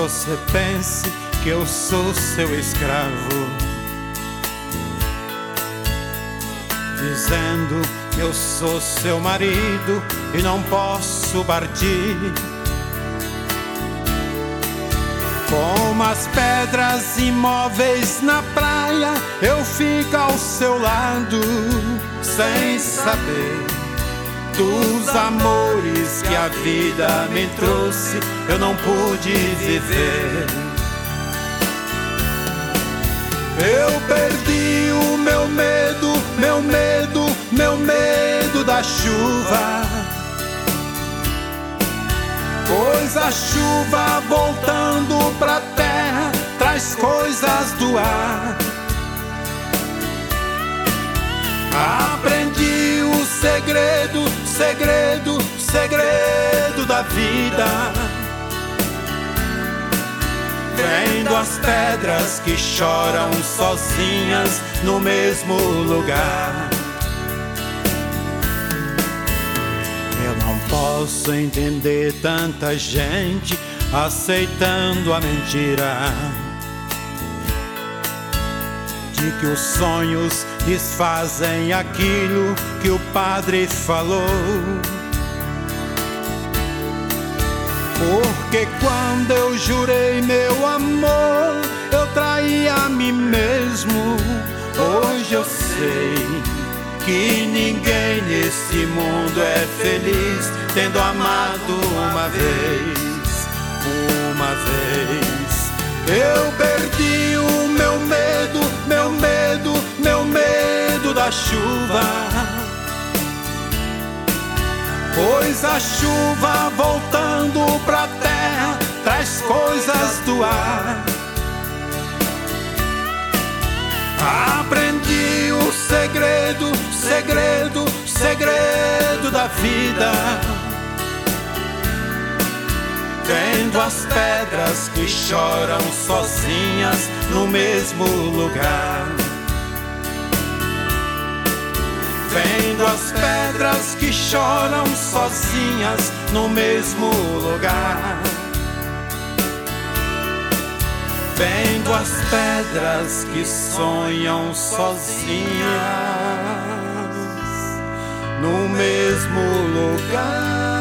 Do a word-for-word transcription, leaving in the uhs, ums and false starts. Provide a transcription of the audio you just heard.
você pense que eu sou seu escravo, dizendo que eu sou seu marido e não posso partir. Como as pedras imóveis na praia, eu fico ao seu lado, sem saber dos amores que a vida me trouxe, eu não pude viver. Eu perdi o meu medo, meu medo, meu medo da chuva, pois a chuva voltando pra terra traz coisas do ar. Aprendi o segredo, segredo, segredo da vida, vendo as pedras que choram sozinhas no mesmo lugar. Eu não posso entender tanta gente aceitando a mentira de que os sonhos desfazem aquilo que o padre falou. Porque quando eu jurei meu amor, eu traí a mim mesmo. Hoje eu sei que ninguém nesse mundo é feliz tendo amado uma vez, uma vez. Eu perdi o meu medo, meu medo, meu medo da chuva, pois a chuva voltando pra terra traz coisas do ar. Aprendi o segredo, segredo, segredo da vida, vendo as pedras que choram sozinhas no mesmo lugar. Vendo as pedras que choram sozinhas no mesmo lugar. Vendo as pedras que sonham sozinhas no mesmo lugar.